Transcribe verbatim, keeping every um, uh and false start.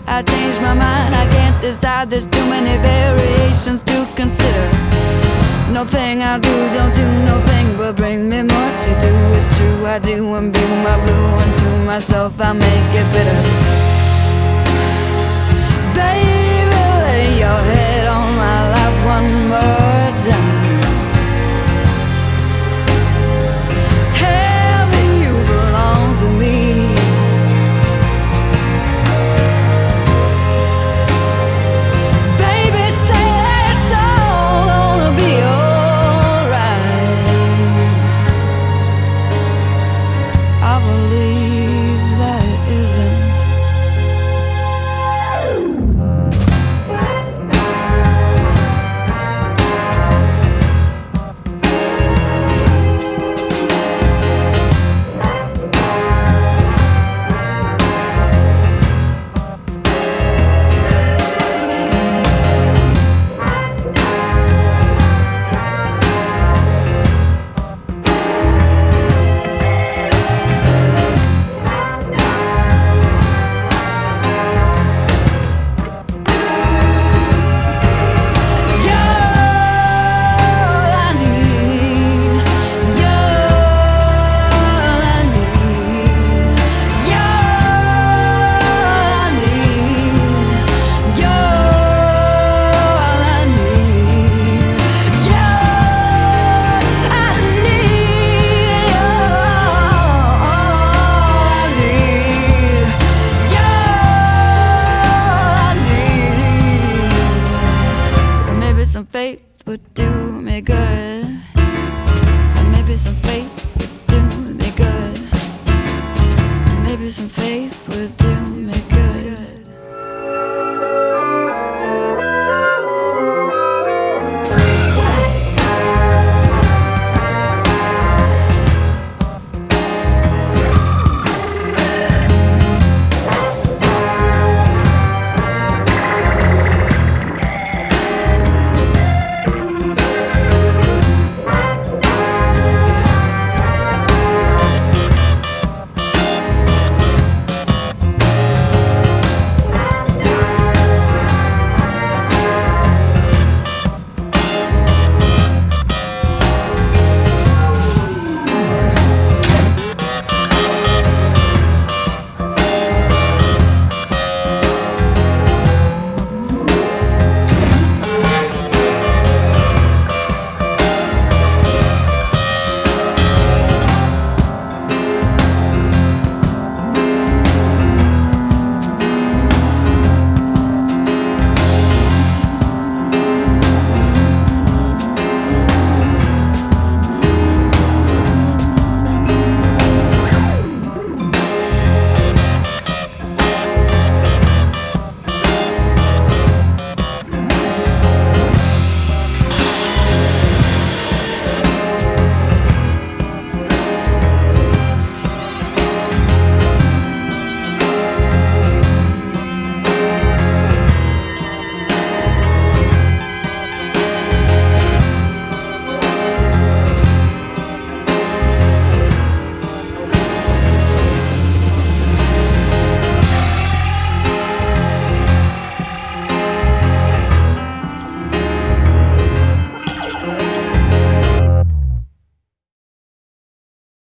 I changed my mind, I can't decide, there's too many variations to consider. No thing I do, don't do no thing but bring me more to do. It's true, I do imbue my blue, and to myself I make it bitter. Baby, lay your head on my lap one more time. Tell me you belong to me. Some faith would do me good.